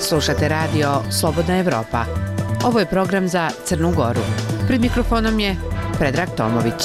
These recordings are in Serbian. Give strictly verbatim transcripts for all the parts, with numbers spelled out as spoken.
Slušate radio Slobodna Evropa. Ovo je program za Crnu Goru. Pred mikrofonom je Predrag Tomović.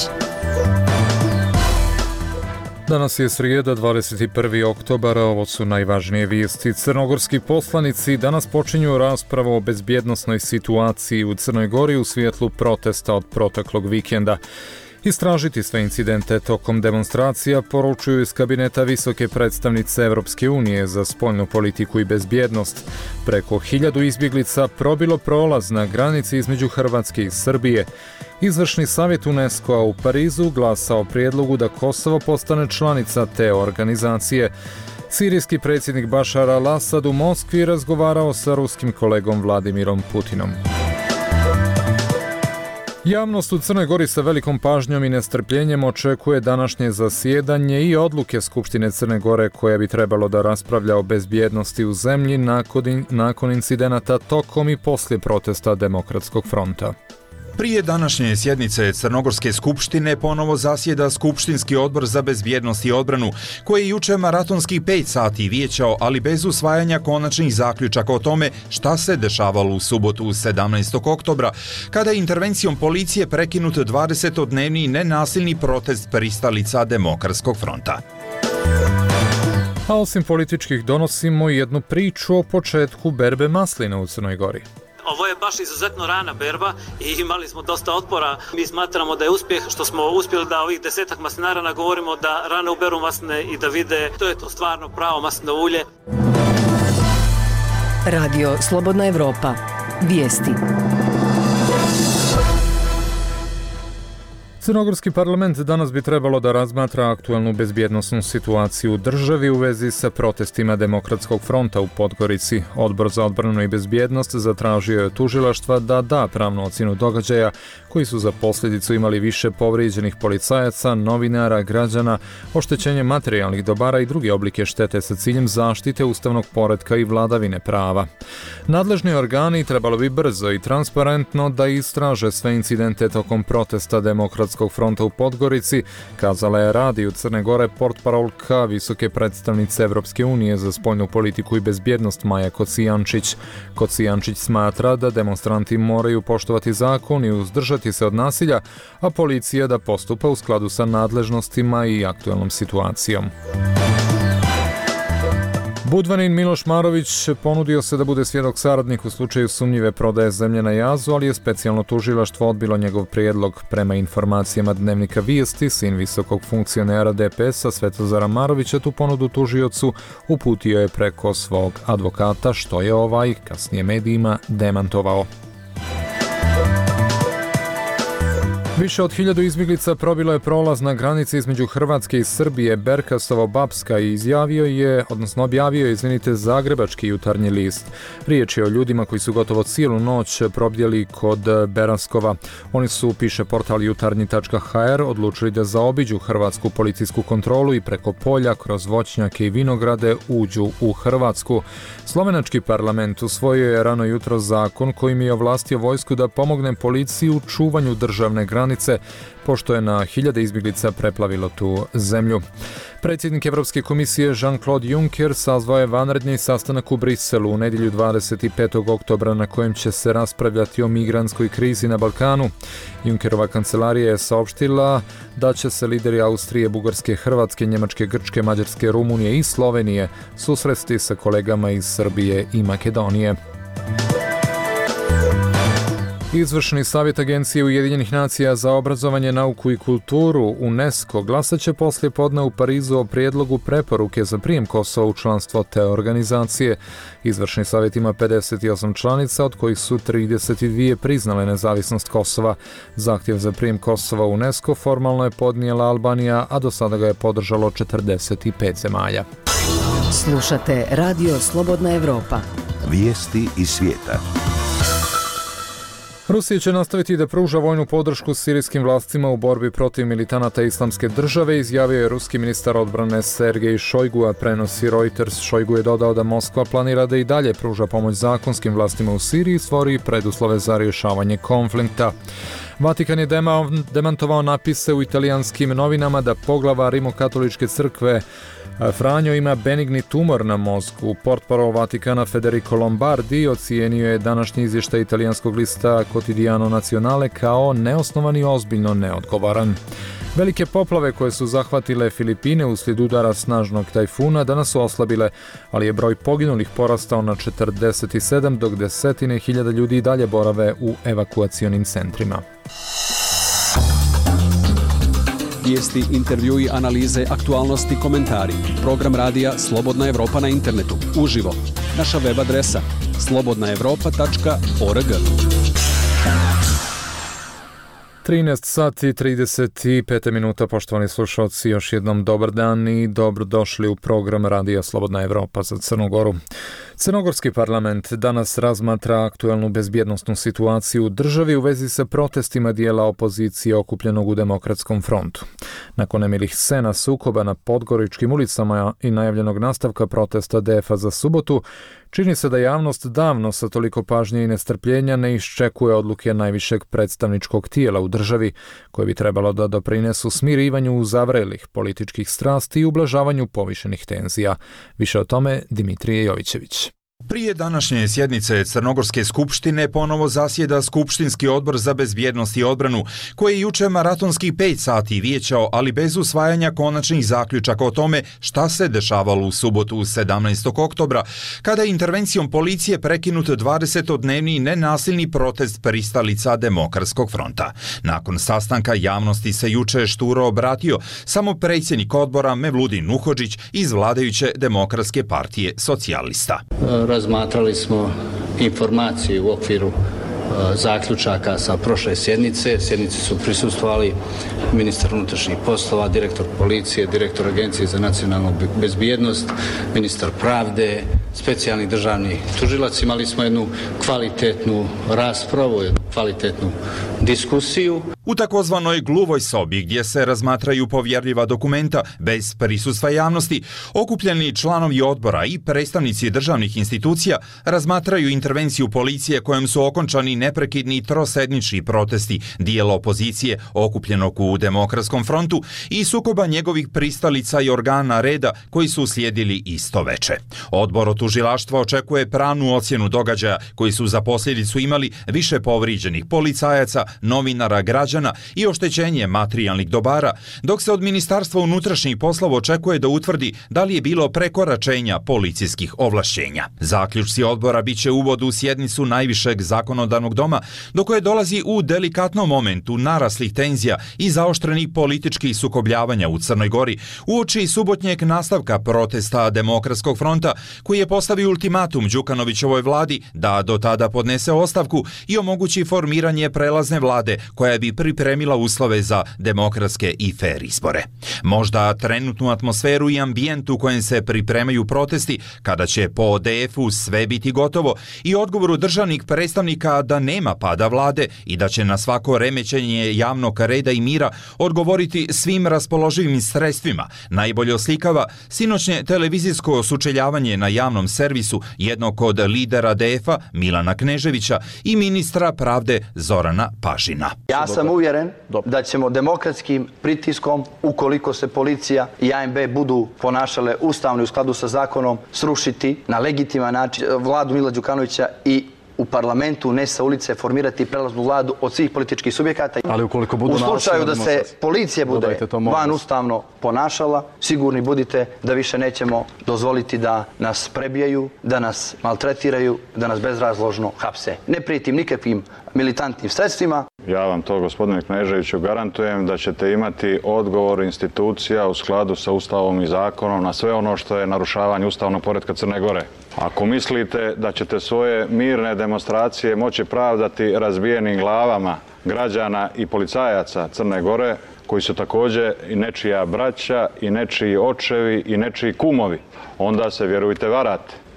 Danas je srijeda, dvadeset prvi oktobar, a ovo su najvažnije vijesti. Crnogorski poslanici danas počinju raspravu o bezbjednosnoj situaciji u Crnoj Gori u svjetlu protesta od proteklog vikenda. Istražiti sve incidente tokom demonstracija, poručuju iz kabineta visoke predstavnice Evropske unije za spoljnu politiku i bezbjednost. Preko hiljadu izbjeglica probilo prolaz na granici između Hrvatske i Srbije. Izvršni savjet UNESCO-a u Parizu glasa o prijedlogu da Kosovo postane članica te organizacije. Sirijski predsjednik Bašar al-Asad u Moskvi razgovarao sa ruskim kolegom Vladimirom Putinom. Javnost u Crnoj Gori sa velikom pažnjom i nestrpljenjem očekuje današnje zasjedanje i odluke Skupštine Crne Gore koja bi trebalo da raspravlja o bezbjednosti u zemlji nakon, nakon incidenata tokom i poslije protesta Demokratskog fronta. Prije današnje sjednice Crnogorske skupštine ponovo zasjeda Skupštinski odbor za bezbjednost i odbranu, koji je juče maratonskih pet sati vijećao, ali bez usvajanja konačnih zaključaka o tome šta se dešavalo u subotu sedamnaestog oktobra, kada je intervencijom policije prekinut dvadesetodnevni nenasilni protest pristalica Demokratskog fronta. A osim političkih donosimo jednu priču o početku berbe maslina u Crnoj Gori. Ovo je baš izuzetno rana berba i imali smo dosta otpora. Mi smatramo da je uspjeh što smo uspjeli da ovih desetak maslinara nagovorimo da rano uberu masline i da vide to je to stvarno pravo maslinovo ulje. Radio Slobodna Evropa. Vijesti. Crnogorski parlament danas bi trebalo da razmatra aktualnu bezbjednosnu situaciju u državi u vezi sa protestima Demokratskog fronta u Podgorici. Odbor za odbranu i bezbjednost zatražio je tužilaštva da da pravnu ocjenu događaja koji su za posljedicu imali više povrijeđenih policajaca, novinara, građana, oštećenje materijalnih dobara i druge oblike štete sa ciljem zaštite ustavnog poretka i vladavine prava. Nadležni organi trebalo bi brzo i transparentno da istraže sve incidente tokom protesta Demokratskog fronta u Podgorici, kazala je radiju Crne Gore portparolka visoke predstavnice Evropske unije za spoljnu politiku i bezbjednost Maja Kocijančić. Kocijančić smatra da demonstranti moraju poštovati zakon i uzdržati se od nasilja, a policija da postupa u skladu sa nadležnostima i aktualnom situacijom. Budvanin Miloš Marović ponudio se da bude svjedok saradnik u slučaju sumnjive prodaje zemlje na Jazu, ali je specijalno tužilaštvo odbilo njegov prijedlog. Prema informacijama Dnevnika Vijesti, sin visokog funkcionera D P S-a Svetozara Marovića tu ponudu tužiocu uputio je preko svog advokata, što je ovaj kasnije medijima demantovao. Više od hiljadu izbjeglica probilo je prolaz na granici između Hrvatske i Srbije. Berkasovo Babska izjavio je, odnosno objavio je, izvinite, Zagrebački jutarnji list. Riječ je o ljudima koji su gotovo cijelu noć probdjeli kod Beraskova. Oni su, piše portal jutarnji tačka ha er, odlučili da zaobiđu hrvatsku policijsku kontrolu i preko polja, kroz voćnjake i vinograde uđu u Hrvatsku. Slovenački parlament usvojio je rano jutro zakon kojim je ovlastio vojsku da pomogne policiji u čuvanju državne granice, pošto je na hiljade izbjeglica preplavilo tu zemlju. Predsjednik Evropske komisije Jean-Claude Juncker sazvao je vanredni sastanak u Briselu u nedjelju dvadeset petog oktobra na kojem će se raspravljati o migrantskoj krizi na Balkanu. Junckerova kancelarija je saopštila da će se lideri Austrije, Bugarske, Hrvatske, Njemačke, Grčke, Mađarske, Rumunije i Slovenije susresti sa kolegama iz Srbije i Makedonije. Izvršni savjet Agencije Ujedinjenih nacija za obrazovanje, nauku i kulturu UNESCO glasat će poslije podne u Parizu o prijedlogu preporuke za prijem Kosova u članstvo te organizacije. Izvršni savjet ima pedeset osam članica, od kojih su trideset dvije priznale nezavisnost Kosova. Zahtjev za prijem Kosova u UNESCO formalno je podnijela Albanija, a do sada ga je podržalo četrdeset pet zemalja. Slušate Radio Slobodna Evropa. Vijesti iz svijeta. Rusija će nastaviti da pruža vojnu podršku sirijskim vlastima u borbi protiv militanata Islamske države, izjavio je ruski ministar odbrane Sergej Šojgu, a prenosi Reuters. Šojgu je dodao da Moskva planira da i dalje pruža pomoć zakonskim vlastima u Siriji i stvori preduslove za rješavanje konflikta. Vatikan je demantovao napise u italijanskim novinama da poglava Rimokatoličke crkve Franjo ima benigni tumor na mozgu. Portparol Vatikana Federico Lombardi ocijenio je današnji izvještaj italijanskog lista Quotidiano Nazionale kao neosnovan i ozbiljno neodgovoran. Velike poplave koje su zahvatile Filipine uslijed udara snažnog tajfuna danas su oslabile, ali je broj poginulih porastao na četrdeset sedam, dok desetine hiljada ljudi i dalje borave u evakuacionim centrima. Vijesti, intervjui, analize, aktualnosti, komentari. Program radija Slobodna Evropa na internetu. Uživo. Naša web adresa slobodna evropa tačka org. trinaest sati trideset pet minuta, poštovani slušalci, još jednom dobar dan i dobrodošli u program radija Slobodna Evropa za Crnu Goru. Crnogorski parlament danas razmatra aktuelnu bezbjednosnu situaciju u državi u vezi sa protestima dijela opozicije okupljenog u Demokratskom frontu. Nakon nemilih scena sukoba na Podgoričkim ulicama i najavljenog nastavka protesta D F-a za subotu, čini se da javnost davno sa toliko pažnje i nestrpljenja ne iščekuje odluke najvišeg predstavničkog tijela u državi, koje bi trebalo da doprinesu smirivanju uzavrelih političkih strasti i ublažavanju povišenih tenzija. Više o tome Dimitrije Jovićević. Prije današnje sjednice Crnogorske skupštine ponovo zasjeda Skupštinski odbor za bezbjednost i odbranu, koji je juče maratonskih pet sati vijećao, ali bez usvajanja konačnih zaključaka o tome šta se dešavalo u subotu sedamnaestog oktobra, kada je intervencijom policije prekinut dvadesetodnevni nenasilni protest pristalica Demokratskog fronta. Nakon sastanka javnosti se juče šturo obratio samo predsjednik odbora Mevludin Nuhodžić iz vladajuće Demokratske partije socijalista. Razmatrali smo informacije u okviru zaključaka sa prošle sjednice. Sjednici su prisustvovali ministar unutrašnjih poslova, direktor policije, direktor Agencije za nacionalnu bezbjednost, ministar pravde, specijalni državni tužilac. Imali smo jednu kvalitetnu raspravu, jednu kvalitetnu diskusiju. U takozvanoj gluvoj sobi, gdje se razmatraju povjerljiva dokumenta bez prisustva javnosti, okupljeni članovi odbora i predstavnici državnih institucija razmatraju intervenciju policije kojom su okončani neprekidni trosednični protesti dijela opozicije okupljenog u Demokratskom frontu i sukoba njegovih pristalica i organa reda koji su uslijedili isto veče. Odbor od tužilaštva očekuje pravnu ocjenu događaja koji su za posljedicu imali više povrijeđenih policajaca, novinara, građana i oštećenje materijalnih dobara, dok se od Ministarstva unutrašnjih poslova očekuje da utvrdi da li je bilo prekoračenja policijskih ovlašćenja. Zaključci odbora biće uvod u sjednicu najvišeg zakonodavnog doma, do koje dolazi u delikatnom momentu naraslih tenzija i zaoštrenih političkih sukobljavanja u Crnoj Gori, uoči subotnjeg nastavka protesta Demokratskog fronta, koji je postavio ultimatum Đukanovićevoj vladi da do tada podnese ostavku i omogući formiranje prelazne vlade koja bi pripremila uslove za demokratske i fer izbore. Možda trenutnu atmosferu i ambijent u kojem se pripremaju protesti, kada će po D F-u sve biti gotovo, i odgovoru državnih predstavnika da nema pada vlade i da će na svako remećenje javnog reda i mira odgovoriti svim raspoloživim sredstvima, najbolje oslikava sinoćnje televizijsko sučeljavanje na javnom servisu jednog od lidera D F-a Milana Kneževića i ministra pravde Zorana Pažina. Ja sam uvjeren da ćemo demokratskim pritiskom, ukoliko se policija i A N B budu ponašale ustavno i u skladu sa zakonom, srušiti na legitiman način vladu Mila Đukanovića i u parlamentu, ne sa ulice, formirati prelaznu vladu od svih političkih subjekata. Ali ukoliko budu u slučaju da se policija bude van ustavno ponašala, sigurni budite da više nećemo dozvoliti da nas prebijaju, da nas maltretiraju, da nas bezrazložno hapse. Ne prijetim nikakvim militantnim sredstvima. Ja vam to, gospodine Kneževiću, garantujem da ćete imati odgovor institucija u skladu sa Ustavom i zakonom na sve ono što je narušavanje ustavnog poretka Crne Gore. Ako mislite da ćete svoje mirne demonstracije moći pravdati razbijenim glavama građana i policajaca Crne Gore, koji su također i nečija braća, i nečiji očevi, i nečiji kumovi, onda se, vjerujte, varate.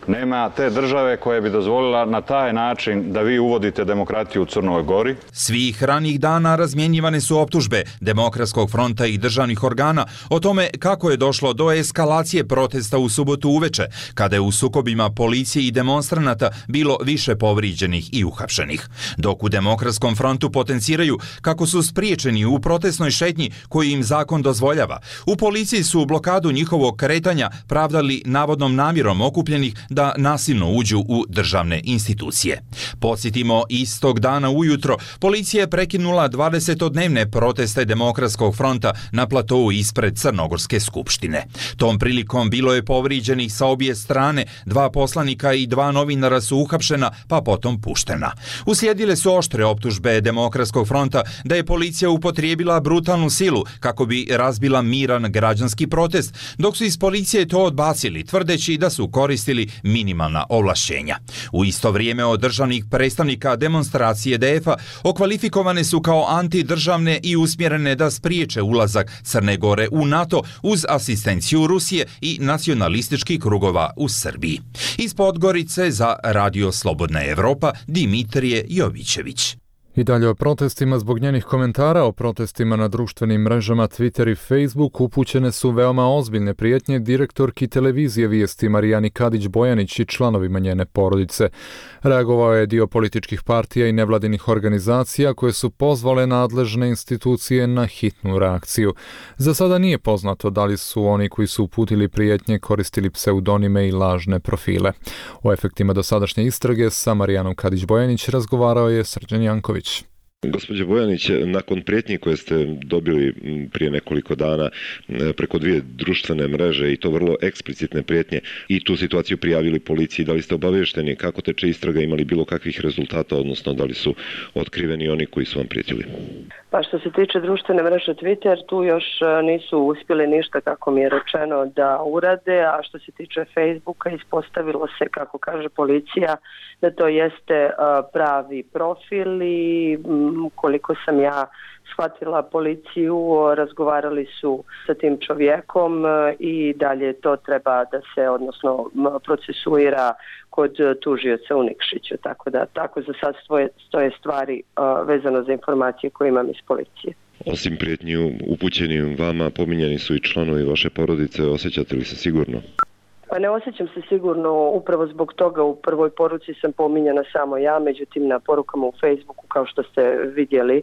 Nema te države koja bi dozvolila na taj način da vi uvodite demokratiju u Crnoj Gori. Svih ranih dana razmjenjivane su optužbe Demokratskog fronta i državnih organa o tome kako je došlo do eskalacije protesta u subotu uveče, kada je u sukobima policije i demonstranata bilo više povrijeđenih i uhapšenih. Dok u Demokratskom frontu potenciraju kako su spriječeni u protestnoj šetnji koju im zakon dozvoljava. U policiji su blokadu njihovog kretanja pravdali navodnom namjerom okupljenih da nasilno uđu u državne institucije. Podsjetimo, istog dana ujutro policija je prekinula dvadesetodnevne proteste Demokratskog fronta na platou ispred Crnogorske skupštine. Tom prilikom bilo je povrijeđenih sa obje strane, dva poslanika i dva novinara su uhapšena pa potom puštena. Uslijedile su oštre optužbe Demokratskog fronta da je policija upotrijebila brutalnu silu kako bi razbila miran građanski protest, dok su iz policije to odbacili, tvrdeći da su koristili minimalna ovlašćenja. U isto vrijeme od državnih predstavnika demonstracije D F-a okvalifikovane su kao antidržavne i usmjerene da spriječe ulazak Crne Gore u NATO uz asistenciju Rusije i nacionalističkih krugova u Srbiji. Iz Podgorice za Radio Slobodna Evropa Dimitrije Jovićević. I dalje o protestima. Zbog njenih komentara o protestima na društvenim mrežama Twitter i Facebook upućene su veoma ozbiljne prijetnje direktorki televizije Vijesti Marijani Kadić-Bojanić i članovima njene porodice. Reagovao je dio političkih partija i nevladinih organizacija koje su pozvale nadležne institucije na hitnu reakciju. Za sada nije poznato da li su oni koji su uputili prijetnje koristili pseudonime i lažne profile. O efektima dosadašnje istrage sa Marijanom Kadić-Bojanić razgovarao je Srđan Janković. Gospođo Bojanić, nakon prijetnji koje ste dobili prije nekoliko dana preko dvije društvene mreže i to vrlo eksplicitne prijetnje i tu situaciju prijavili policiji, da li ste obavešteni kako teče istraga, imali bilo kakvih rezultata, odnosno da li su otkriveni oni koji su vam prijetili? Pa što se tiče društvene mreže Twitter, tu još nisu uspjeli ništa, kako mi je rečeno, da urade, a što se tiče Facebooka, ispostavilo se, kako kaže policija, da to jeste pravi profil i koliko sam ja shvatila policiju, razgovarali su sa tim čovjekom i dalje to treba da se, odnosno, procesuira kod tužioca u Nikšiću. Tako da, tako za sad stoje, stoje stvari uh, vezano za informacije koje imam iz policije. Osim prijetnju upućenim vama, pominjani su i članovi vaše porodice, osjećate li se sigurno? Pa ne osjećam se sigurno, upravo zbog toga u prvoj poruci sam pominjana samo ja, međutim na porukama u Facebooku, kao što ste vidjeli,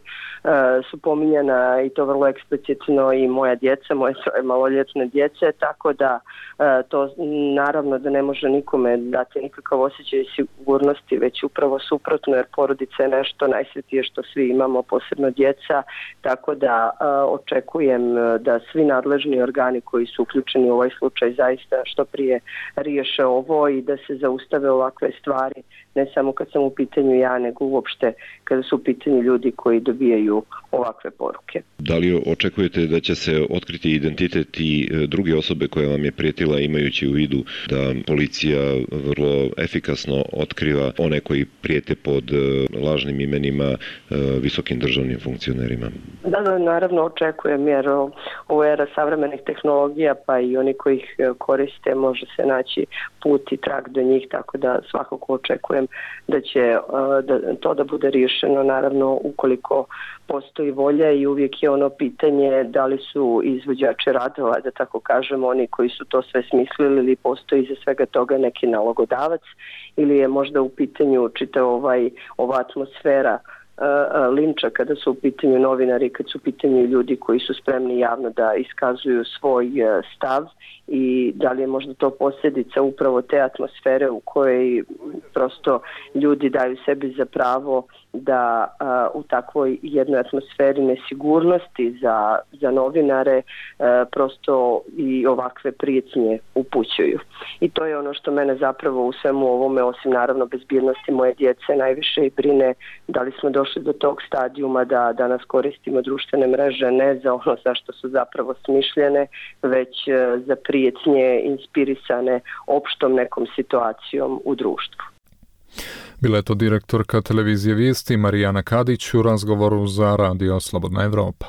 su pominjana i to vrlo eksplicitno i moja djeca, moje maloljetne djece, tako da to naravno da ne može nikome dati nikakav osjećaj sigurnosti, već upravo suprotno, jer porodica je nešto najsvetije što svi imamo, posebno djeca, tako da očekujem da svi nadležni organi koji su uključeni u ovaj slučaj zaista što prije riješe ovo i da se zaustave ovakve stvari, ne samo kad sam u pitanju ja, nego uopšte kada su u pitanju ljudi koji dobijaju ovakve poruke. Da li očekujete da će se otkriti identitet i druge osobe koja vam je prijetila, imajući u vidu da policija vrlo efikasno otkriva one koji prijete pod lažnim imenima visokim državnim funkcionerima? Da, da, naravno očekujem, jer ovo je era savremenih tehnologija, pa i oni koji ih koriste može se naći put i trag do njih, tako da svakako očekujem da će da, to da bude riješeno, naravno ukoliko postoji volja, i uvijek je ono pitanje da li su izvođači radova, da tako kažemo, oni koji su to sve smislili, ili postoji iza svega toga neki nalogodavac, ili je možda u pitanju čitav ovaj, ova atmosfera linča kada su u pitanju novinari, kad su u pitanju ljudi koji su spremni javno da iskazuju svoj stav, i da li je možda to posljedica upravo te atmosfere u kojoj prosto ljudi daju sebi za pravo da a, u takvoj jednoj atmosferi nesigurnosti za, za novinare a, prosto i ovakve prijetnje upućuju. I to je ono što mene zapravo u svemu ovome, osim naravno bezbjednosti moje djece, najviše i brine, da li smo došli do tog stadijuma da danas koristimo društvene mreže ne za ono zašto su zapravo smišljene, već a, za prijetnje inspirisane opštom nekom situacijom u društvu. Bila je to direktorka televizije Vijesti Marijana Kadić u razgovoru za Radio Slobodna Evropa.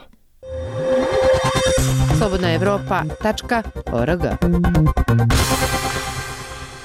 slobodna evropa tačka org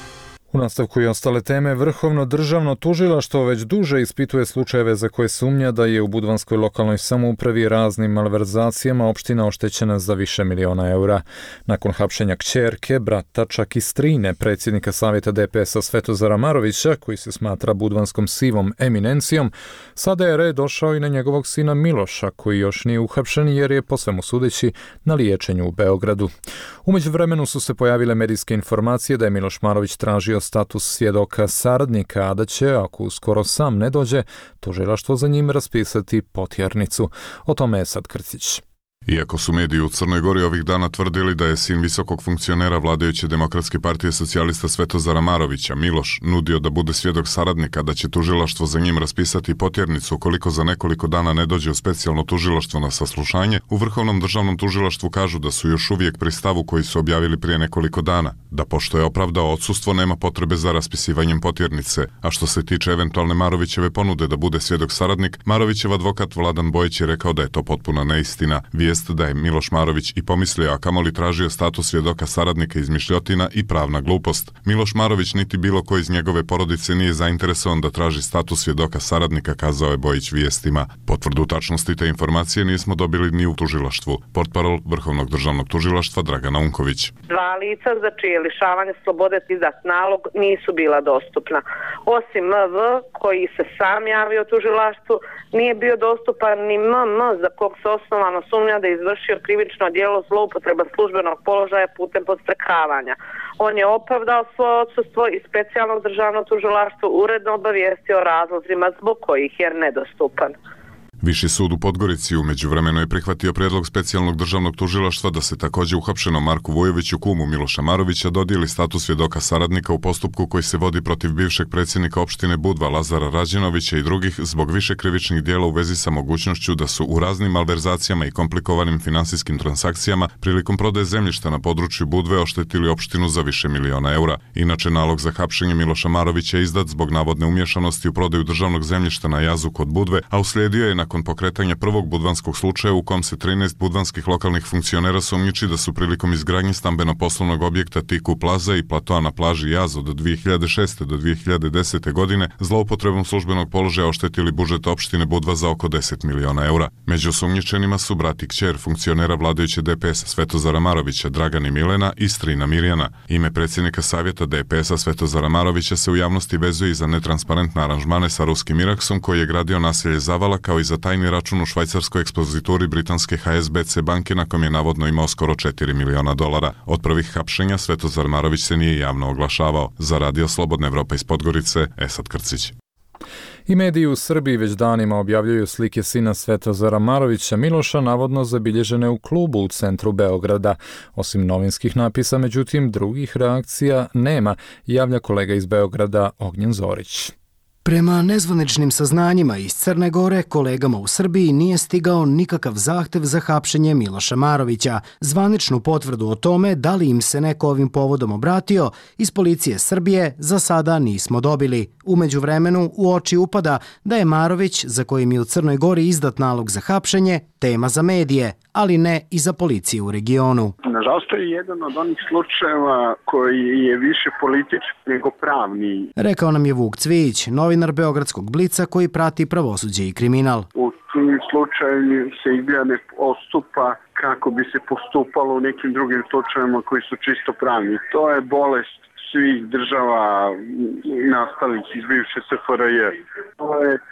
U nastavku i ostale teme, Vrhovno državno tužilaštvo već duže ispituje slučajeve za koje sumnja da je u budvanskoj lokalnoj samoupravi raznim malverzacijama opština oštećena za više miliona eura. Nakon hapšenja kćerke, brata, čak i strine predsjednika Savjeta D P S-a Svetozara Marovića, koji se smatra budvanskom sivom eminencijom, sada je red došao i na njegovog sina Miloša, koji još nije uhapšen jer je po svemu sudeći na liječenju u Beogradu. U međuvremenu su se pojavile medijske informacije da je Miloš Marović tražio status svjedoka saradnika, a da će, ako uskoro sam ne dođe, tužilaštvo za njim raspisati potjernicu. O tome je sad Krcić. Iako su mediji u Crnoj Gori ovih dana tvrdili da je sin visokog funkcionera vladajuće Demokratske partije socijalista Svetozara Marovića, Miloš, nudio da bude svjedok saradnika, da će tužilaštvo za njim raspisati potjernicu ukoliko za nekoliko dana ne dođe u specijalno tužilaštvo na saslušanje, u Vrhovnom državnom tužilaštvu kažu da su još uvijek pri stavu koji su objavili prije nekoliko dana, da pošto je opravdao odsustvo nema potrebe za raspisivanjem potjernice, a što se tiče eventualne Marovićeve ponude da bude svjedok saradnik, Marovićev advokat Vladan Bojić je rekao da je to potpuna neistina. Vijest da je Miloš Marović i pomislio, a kamoli tražio status svjedoka saradnika izmišljotina i pravna glupost. Miloš Marović niti bilo ko iz njegove porodice nije zainteresovan da traži status svjedoka saradnika, kazao je Bojić vijestima. Potvrdu tačnosti te informacije nismo dobili ni u tužilaštvu. Portparol Vrhovnog državnog tužilaštva Dragana Unković. Dva lica za čije lišavanje slobode izdat nalog nisu bila dostupna. Osim M V, koji se sam javio tužilaštvu, nije bio dostupan ni M M, za kog se osnovano sumnja da je izvršio krivično djelo zloupotreba službenog položaja putem podstrekavanja. On je opravdao svoje odsustvo i specijalnog državno tužilaštvo uredno obavijestio o razlozima zbog kojih je nedostupan. Viši sud u Podgorici u međuvremenu je prihvatio prijedlog specijalnog državnog tužilaštva da se također uhapšenom Marku Vujoviću, kumu Miloša Marovića, dodijeli status svjedoka saradnika u postupku koji se vodi protiv bivšeg predsjednika opštine Budva Lazara Rađenovića i drugih zbog više krivičnih dijela u vezi sa mogućnošću da su u raznim malverzacijama i komplikovanim finansijskim transakcijama prilikom prodaje zemljišta na području Budve oštetili opštinu za više miliona eura. Inače, nalog za hapšenje Miloša Marovića je izdat zbog navodne umješanosti u prodaju državnog zemljišta na jazu kod Budve, a uslijedio je nakon pokretanja prvog budvanskog slučaja u kom se trinaest budvanskih lokalnih funkcionera sumnjiči da su prilikom izgradnje stambeno-poslovnog objekta Tiku Plaza i platoa na plaži Jaz od dvije hiljade šeste do dvije hiljade desete godine zloupotrebom službenog položaja oštetili budžet opštine Budva za oko deset miliona eura. Među sumnjičenima su brat i kćer funkcionera vladajuće D P S-a Svetozara Marovića, Dragan i Milena i strina Mirjana. Ime predsjednika Savjeta D P S-a Svetozara Marovića se u javnosti vezuje i za netransparentne aranžmane sa ruskim Iraksom koji je gradio naselje Zavala, kao i za tajni račun u švajcarskoj ekspozituri britanske H S B C banke na kom je navodno imao skoro četiri miliona dolara. Od prvih hapšenja Svetozar Marović se nije javno oglašavao. Za Radio Slobodna Evropa iz Podgorice, Esad Krcić. I mediji u Srbiji već danima objavljuju slike sina Svetozara Marovića, Miloša, navodno zabilježene u klubu u centru Beograda. Osim novinskih napisa, međutim, drugih reakcija nema, javlja kolega iz Beograda Ognjen Zorić. Prema nezvaničnim saznanjima iz Crne Gore, kolegama u Srbiji nije stigao nikakav zahtev za hapšenje Miloša Marovića. Zvaničnu potvrdu o tome da li im se neko ovim povodom obratio iz policije Srbije za sada nismo dobili. U međuvremenu u oči upada da je Marović, za kojim je u Crnoj Gori izdat nalog za hapšenje, tema za medije, ali ne i za policiju u regionu. Nažalost, to je jedan od onih slučajeva koji je više politički nego pravni. Rekao nam je Vuk Cvijić, novinar Beogradskog Blica koji prati pravosuđe i kriminal. U tim slučaju se izgleda ne postupa kako bi se postupalo u nekim drugim slučajevima koji su čisto pravni. To je bolest svih država nastalih iz bivše S F R J. To je e,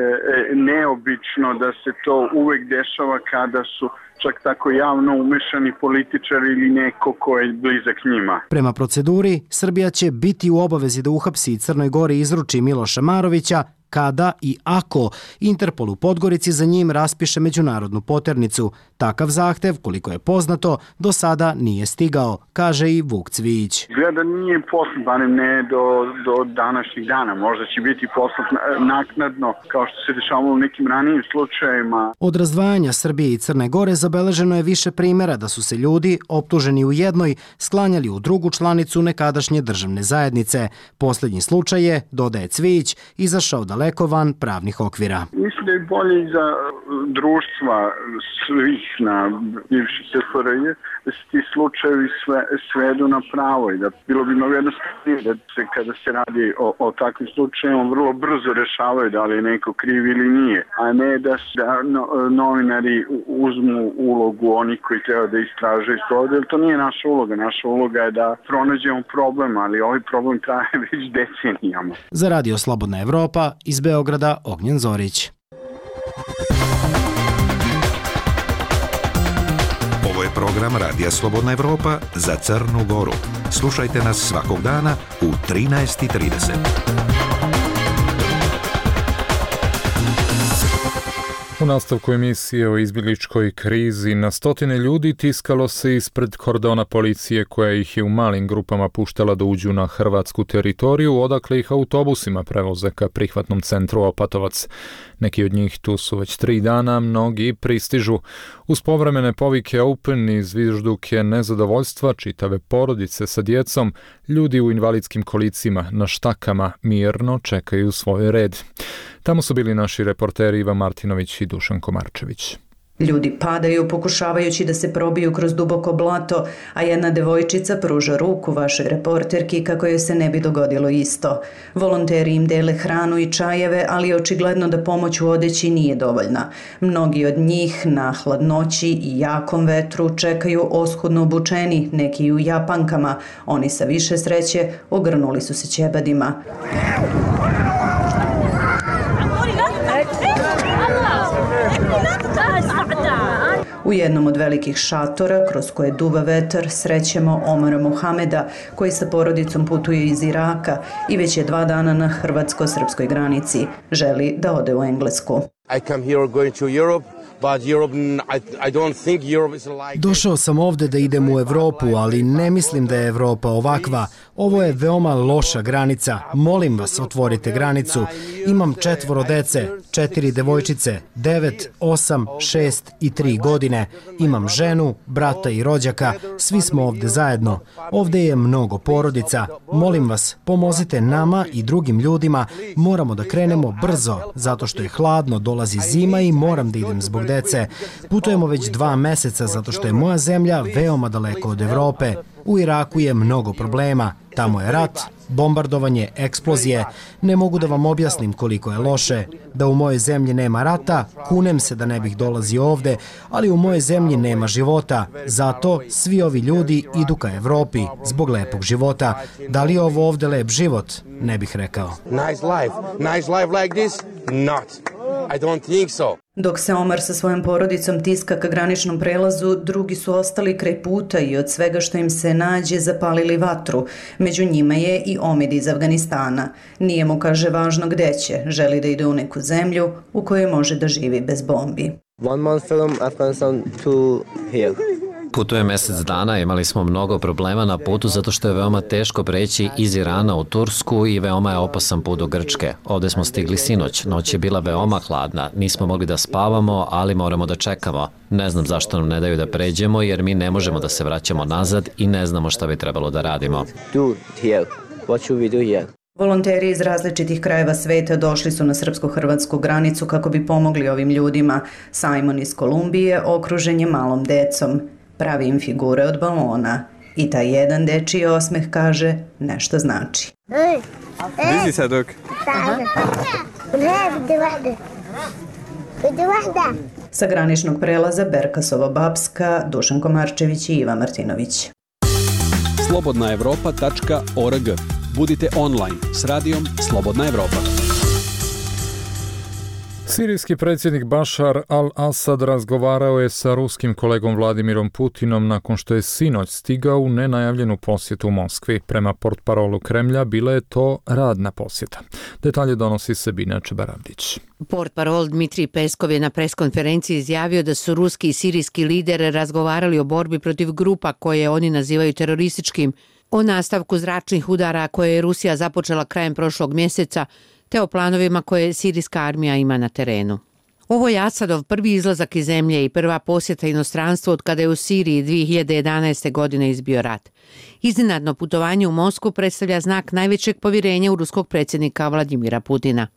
e, neobično da se to uvek dešava kada su čak tako javno umešani političari ili neko ko je blizak njima. Prema proceduri, Srbija će biti u obavezi da uhapsi Crnoj Gori izruči Miloša Marovića kada i ako Interpol u Podgorici za njim raspiše međunarodnu poternicu. Takav zahtev, koliko je poznato, do sada nije stigao, kaže i Vuk Cvijić. Gleda nije poslat, barem ne do, do današnjih dana. Možda će biti poslat naknadno, kao što se dešavalo u nekim ranijim slučajima. Od razdvajanja Srbije i Crne Gore zabeleženo je više primjera da su se ljudi, optuženi u jednoj, sklanjali u drugu članicu nekadašnje državne zajednice. Posljednji slučaj je, dodaje Cvijić, izašao daleko daleko van pravnih okvira. Mislim da je bolje za društva svih na bivši S F R J da se ti slučajevi sve, svedu na pravo i da bilo bi mnogo jednostavnije da se kada se radi o, o takvim slučajevima vrlo brzo rešavaju da li je neko kriv ili nije, a ne da, da no, novinari uzmu ulogu oni koji treba da istražuju to, jer to nije naša uloga. Naša uloga je da pronađemo problem, ali ovaj problem traje već decenijama. Za Radio Slobodna Evropa iz Beograda Ognjen Zorić. Ovo je program Radija Slobodna Evropa za Crnu Goru. Slušajte nas svakog dana u trinaest i trideset. U nastavku emisije o izbjegličkoj krizi na stotine ljudi tiskalo se ispred kordona policije koja ih je u malim grupama puštala da uđu na hrvatsku teritoriju, odakle ih autobusima prevoze ka prihvatnom centru Opatovac. Neki od njih tu su već tri dana, mnogi pristižu. Uz povremene povike Open i zvižduke nezadovoljstva, čitave porodice sa djecom, ljudi u invalidskim kolicima na štakama mirno čekaju svoj red. Tamo su bili naši reporteri Iva Martinović i Dušan Komarčević. Ljudi padaju pokušavajući da se probiju kroz duboko blato, a jedna devojčica pruža ruku vašoj reporterki kako joj se ne bi dogodilo isto. Volonteri im dele hranu i čajeve, ali je očigledno da pomoć u odeći nije dovoljna. Mnogi od njih na hladnoći i jakom vetru čekaju oskudno obučeni, neki u japankama. Oni sa više sreće ogrnuli su se ćebadima. U jednom od velikih šatora kroz koje duva vetar srećemo Omara Muhameda koji sa porodicom putuje iz Iraka i već je dva dana na hrvatsko-srpskoj granici. Želi da ode u Englesku. I come here going to Europe. But Europe, I, I don't think Europe is like... Došao sam ovde da idem u Evropu, ali ne mislim da je Evropa ovakva. Ovo je veoma loša granica. Molim vas, otvorite granicu. Imam četvoro dece, četiri devojčice, devet, osam, šest i tri godine. Imam ženu, brata i rođaka. Svi smo ovde zajedno. Ovde je mnogo porodica. Molim vas, pomozite nama i drugim ljudima. Moramo da krenemo brzo, zato što je hladno, dolazi zima i moram da idem zbog dece. Putujemo već dva meseca zato što je moja zemlja veoma daleko od Evrope. U Iraku je mnogo problema. Tamo je rat, bombardovanje, eksplozije. Ne mogu da vam objasnim koliko je loše. Da u mojoj zemlji nema rata, kunem se da ne bih dolazio ovde, ali u mojoj zemlji nema života. Zato svi ovi ljudi idu ka Evropi zbog lepog života. Da li je ovo ovde lep život? Ne bih rekao. Nice life. Nice life like this? Not. I don't think so. Dok se Omar sa svojom porodicom tiska ka graničnom prelazu, drugi su ostali kraj puta i od svega što im se nađe zapalili vatru. Među njima je i Omid iz Afganistana. Nije mu, kaže, važno gde će. Želi da ide u neku zemlju u kojoj može da živi bez bombi. One month from Afghanistan to here. Putuje mjesec dana, imali smo mnogo problema na putu zato što je veoma teško preći iz Irana u Tursku i veoma je opasan put do Grčke. Ovde smo stigli sinoć, noć je bila veoma hladna, nismo mogli da spavamo, ali moramo da čekamo. Ne znam zašto nam ne daju da pređemo jer mi ne možemo da se vraćamo nazad i ne znamo šta bi trebalo da radimo. Do here. What should we do here? Volonteri iz različitih krajeva sveta došli su na srpsko-hrvatsku granicu kako bi pomogli ovim ljudima. Simon iz Kolumbije okružen je malom decom. Pravi im figure od balona. I taj jedan dečiji osmeh kaže nešto znači. Dizi se dok. Sa graničnog prelaza Berkasova Babska, Dušan Komarčević i Iva Martinović. slobodna evropa tačka org. Budite online s radijom Slobodna Evropa. Sirijski predsjednik Bašar al-Asad razgovarao je sa ruskim kolegom Vladimirom Putinom nakon što je sinoć stigao u nenajavljenu posjetu u Moskvi. Prema portparolu Kremlja bila je to radna posjeta. Detalje donosi Sabina Čebaravdić. Portparol Dmitrij Peskov je na preskonferenciji izjavio da su ruski i sirijski lideri razgovarali o borbi protiv grupa koje oni nazivaju terorističkim, o nastavku zračnih udara koje je Rusija započela krajem prošlog mjeseca, te o planovima koje sirijska armija ima na terenu. Ovo je Asadov prvi izlazak iz zemlje i prva posjeta inostranstvu od kada je u Siriji dvije hiljade jedanaeste. godine izbio rat. Iznenadno putovanje u Moskvu predstavlja znak najvećeg povjerenja u ruskog predsjednika Vladimira Putina.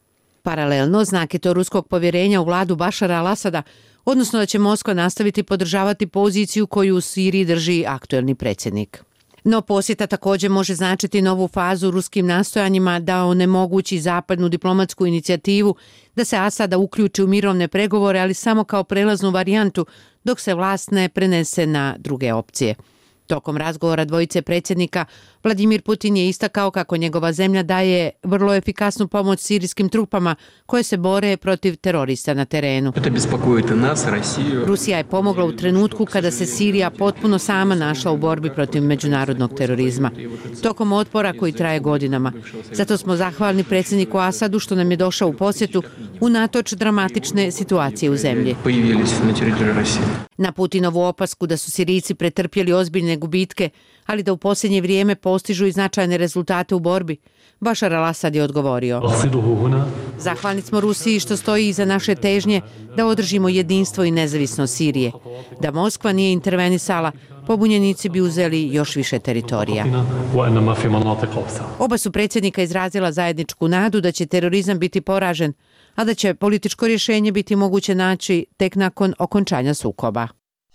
Paralelno, znak je to ruskog povjerenja u vladu Bašara al-Asada, odnosno da će Moskva nastaviti podržavati poziciju koju u Siriji drži aktuelni predsjednik. No posjeta također može značiti novu fazu ruskim nastojanjima da onemogući zapadnu diplomatsku inicijativu da se Asada uključi u mirovne pregovore, ali samo kao prelaznu varijantu dok se vlast ne prenese na druge opcije. Tokom razgovora dvojice predsjednika, Vladimir Putin je istakao kako njegova zemlja daje vrlo efikasnu pomoć sirijskim trupama koje se bore protiv terorista na terenu. Rusija je pomogla u trenutku kada se Sirija potpuno sama našla u borbi protiv međunarodnog terorizma, tokom otpora koji traje godinama. Zato smo zahvalni predsjedniku Asadu što nam je došao u posjetu unatoč dramatične situacije u zemlji. Na Putinovu opasku da su Sirijci pretrpjeli ozbiljne gubitke, ali da u posljednje vrijeme postižu i značajne rezultate u borbi, Bašar al-Asad je odgovorio: zahvalni smo Rusiji što stoji iza naše težnje da održimo jedinstvo i nezavisnost Sirije. Da Moskva nije intervenisala, pobunjenici bi uzeli još više teritorija. Oba su predsjednika izrazila zajedničku nadu da će terorizam biti poražen, a da će političko rješenje biti moguće naći tek nakon okončanja sukoba.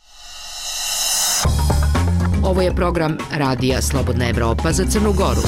Ovo je program Radija Slobodna Evropa za Crnu Goru.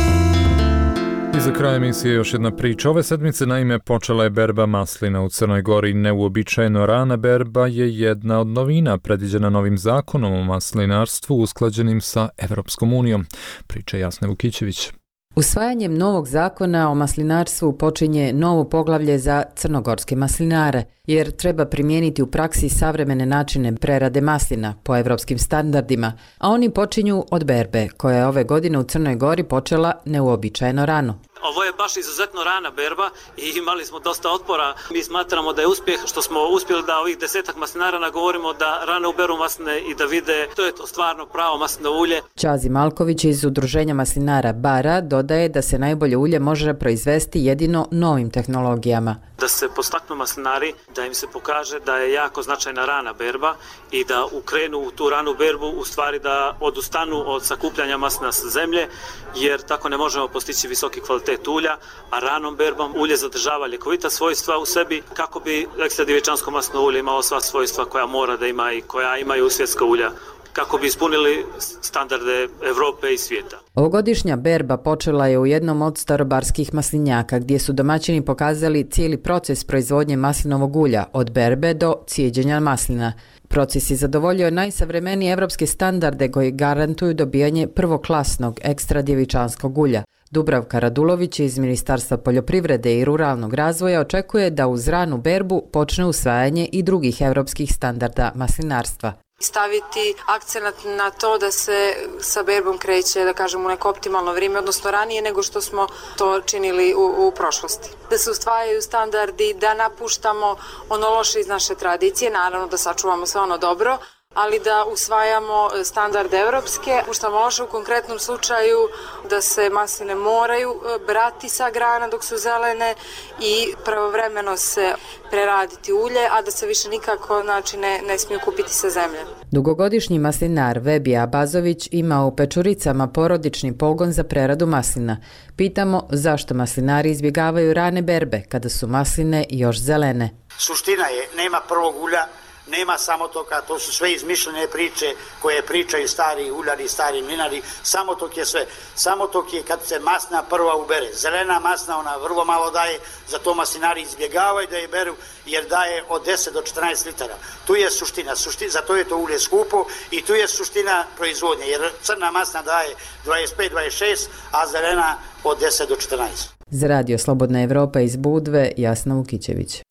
I za kraj emisije još jedna priča. Ove sedmice naime počela je berba maslina u Crnoj Gori. Neuobičajeno rana berba je jedna od novina predviđena novim zakonom o maslinarstvu usklađenim sa Evropskom unijom. Priča Jasne Vukićević. Usvajanjem novog zakona o maslinarstvu počinje novo poglavlje za crnogorske maslinare, jer treba primijeniti u praksi savremene načine prerade maslina po evropskim standardima, a oni počinju od berbe, koja je ove godine u Crnoj Gori počela neuobičajeno rano. Ovo je baš izuzetno rana berba i imali smo dosta otpora. Mi smatramo da je uspjeh što smo uspjeli da ovih desetak maslinara nagovorimo da rano uberu masline i da vide to je to stvarno pravo maslinovo ulje. Čazi Malković iz Udruženja maslinara Bara dodaje da se najbolje ulje može proizvesti jedino novim tehnologijama. Da se postaknu maslinari, da im se pokaže da je jako značajna rana berba i da ukrenu u tu ranu berbu, u stvari da odustanu od sakupljanja maslina sa zemlje, jer tako ne možemo postići visoki kvalitet ulja, a ranom berbom ulje zadržava ljekovita svojstva u sebi kako bi ekstra djevičansko maslinovo ulje imalo sva svojstva koja mora da ima i koja imaju svjetska ulja, kako bi ispunili standarde Evrope i svijeta. Ovogodišnja berba počela je u jednom od starobarskih maslinjaka, gdje su domaćini pokazali cijeli proces proizvodnje maslinovog ulja, od berbe do cijeđenja maslina. Proces je zadovoljio najsavremenije evropske standarde koji garantuju dobijanje prvoklasnog ekstra djevičanskog ulja. Dubravka Radulović iz Ministarstva poljoprivrede i ruralnog razvoja očekuje da uz ranu berbu počne usvajanje i drugih evropskih standarda maslinarstva. Staviti akcenat na to da se sa berbom kreće, da kažem, u neko optimalno vrijeme, odnosno ranije nego što smo to činili u, u prošlosti. Da se ustvajaju standardi, da napuštamo ono loše iz naše tradicije, naravno da sačuvamo sve ono dobro, ali da usvajamo standarde evropske. Puštamo loše u konkretnom slučaju da se masline moraju brati sa grana dok su zelene i pravovremeno se preraditi ulje, a da se više nikako znači, ne, ne smiju kupiti sa zemlje. Dugogodišnji maslinar Vebija Abazović ima u Pečuricama porodični pogon za preradu maslina. Pitamo zašto maslinari izbjegavaju rane berbe kada su masline još zelene. Suština je, nema prvog ulja, nema samotoka, to su sve izmišljene priče koje pričaju stari uljari, stari mlinari. Samotok je sve. Samotok je kad se masna prva ubere. Zelena masna, ona vrlo malo daje, zato maslinari izbjegavaju da je beru jer daje od deset do četrnaest litara. Tu je suština, suština, zato je to ulje skupo i tu je suština proizvodnje, jer crna masna daje dvadeset pet do dvadeset šest, a zelena od deset do četrnaest. Za Radio Slobodna Evropa iz Budve, Jasna Vukićević.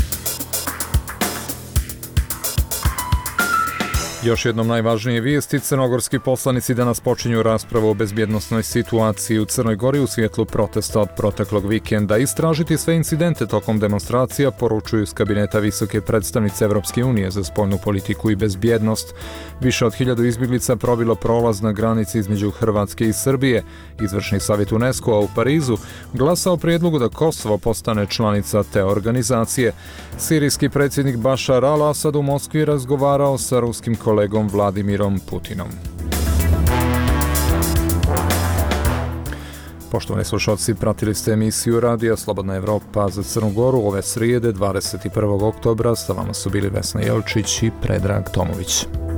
Još jednom najvažnije vijesti, crnogorski poslanici danas počinju raspravu o bezbjednosnoj situaciji u Crnoj Gori u svjetlu protesta od proteklog vikenda. Istražiti sve incidente tokom demonstracija, poručuju iz kabineta visoke predstavnice Evropske unije za spoljnu politiku i bezbjednost. Više od hiljadu izbjeglica probilo prolaz na granici između Hrvatske i Srbije. Izvršni savjet UNESCO-a u Parizu glasao o prijedlogu da Kosovo postane članica te organizacije. Sirijski predsjednik Bašar al-Asad u Moskvi razgovarao sa ruskim kolegom Vladimirom Putinom. Poštovani slušalci, pratili ste emisiju Radija Slobodna Evropa za Crnu Goru ove srijede dvadeset prvog oktobra. Sa vama su bili Vesna Jelčić i Predrag Tomović.